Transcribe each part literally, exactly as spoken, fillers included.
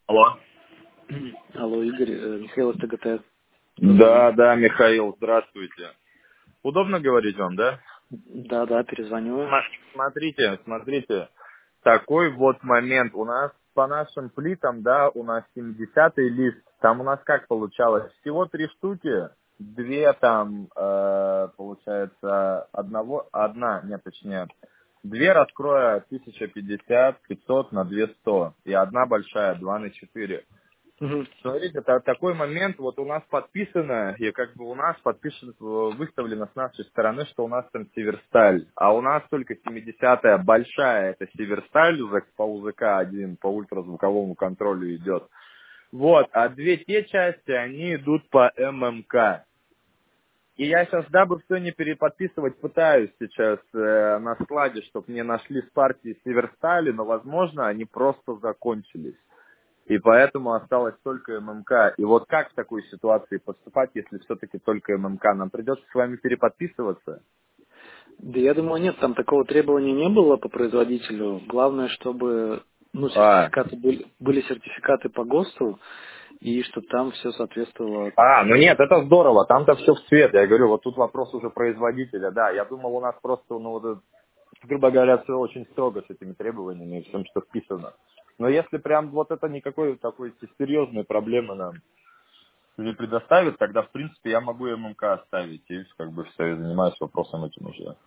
Алло. Алло, Игорь, э, Михаил из ТГТ. Да, да, Михаил, здравствуйте. Удобно говорить вам, да? Да, да, перезвоню. Сма- Смотрите, смотрите, такой вот момент. У нас по нашим плитам, да, у нас семидесятый лист. Там у нас как получалось? Всего три штуки, две там, э, получается, одного, одна, нет, точнее, две раскроя тысяча пятьдесят, пятьсот на две сто. И одна большая, два на четыре. Мгм. Смотрите, это такой момент, вот у нас подписано, и как бы у нас подписано, выставлено с нашей стороны, что у нас там Северсталь, а у нас только семидесятая большая, это Северсталь по УЗК один, по ультразвуковому контролю идет. Вот, а две те части, они идут по ММК. И я сейчас, дабы все не переподписывать, пытаюсь сейчас э, на складе, чтобы мне нашли с партии Северстали, но, возможно, они просто закончились. И поэтому осталось только ММК. И вот как в такой ситуации поступать, если все-таки только ММК? Нам придется с вами переподписываться? Да я думаю, нет, там такого требования не было по производителю. Главное, чтобы ну, А, сертификаты были, были сертификаты по ГОСТу, и чтобы там все соответствовало. а, ну нет, это здорово, там-то все в цвет. Я говорю, вот тут вопрос уже производителя, да. Я думал, у нас просто, ну, вот, это, грубо говоря, все очень строго с этими требованиями и всем, что вписано. Но если прям вот это никакой такой серьезной проблемы нам не предоставит, тогда, в принципе, я могу ММК оставить. И как бы все, я занимаюсь вопросом этим уже.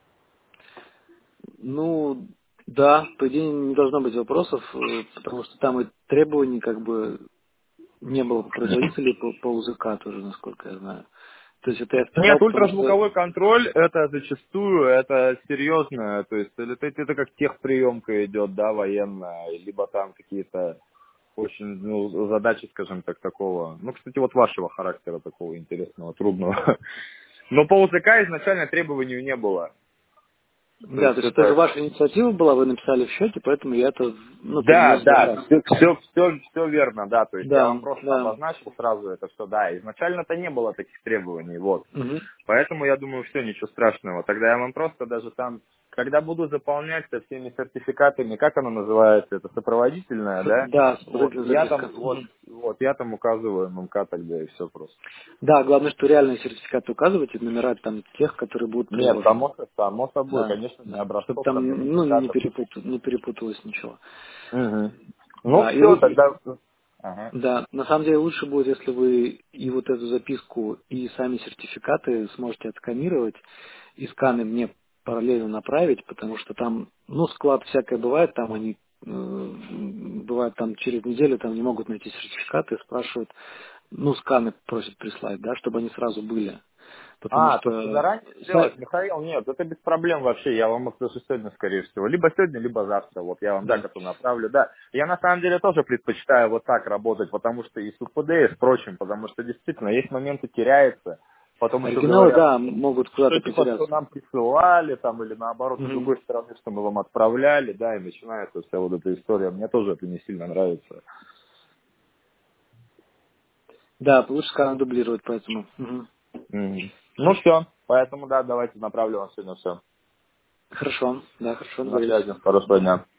Ну, да, по идее не должно быть вопросов, э, потому что там и требований как бы не было по производителю, по, по УЗК тоже, насколько я знаю. То есть это я Нет, сказал, потому что... ультразвуковой контроль, это зачастую, это серьезно, то есть это, это, это как техприемка идет, да, военная, либо там какие-то очень, ну, задачи, скажем так, такого, ну, кстати, вот вашего характера такого интересного, трудного. Но по УЗК изначально требований не было. То Да, есть то есть это же это ваша инициатива была, вы написали в счете, поэтому я это ну, да, перенес для да, вас. все, все, все, все верно, да, то есть я Да, вам просто да. обозначил сразу это все, да, изначально-то не было таких требований, вот. Мгм. Поэтому я думаю, все, ничего страшного. Тогда я вам просто даже там, когда буду заполнять со всеми сертификатами, как оно называется, это сопроводительное, С- да? Да, Вот, сопроводительная я там, записка. вот, Мгм. вот, я там указываю ММК тогда и все просто. Да, главное, что реальные сертификаты указывайте, номера там тех, которые будут Нет, приложены. само, само собой, Да, конечно, для да. Чтобы образцов, там там, для ну, не, дубликатов. перепут- не перепуталось ничего. Угу. Ну Да, и, все, лу- тогда... Ага. да, на самом деле лучше будет, если вы и вот эту записку, и сами сертификаты сможете отсканировать, и сканы мне параллельно направить, потому что там, ну, склад всякое бывает, там они, э, бывает, там через неделю там не могут найти сертификаты, спрашивают, ну, сканы просят прислать, да, чтобы они сразу были. Потому А, то что что, заранее са- сделать, Михаил, нет, это без проблем вообще, я вам их даже сегодня, скорее всего, либо сегодня, либо завтра, вот я вам да, так это направлю, да. Я на самом деле тоже предпочитаю вот так работать, потому что и с УПД, и с прочим, потому что действительно есть моменты теряется, потом еще оригиналы, говорят, да, могут что куда-то типа, что потеряться. нам присылали, там, или наоборот, с Мгм. другой стороны, что мы вам отправляли, да, и начинается вся вот эта история, мне тоже это не сильно нравится. Да, лучше сканы дублировать, поэтому. Мгм. Мгм. Ну все, поэтому, да, давайте направлю вам сегодня все. Хорошо, да, хорошо, На договорились. связи, хорошего дня.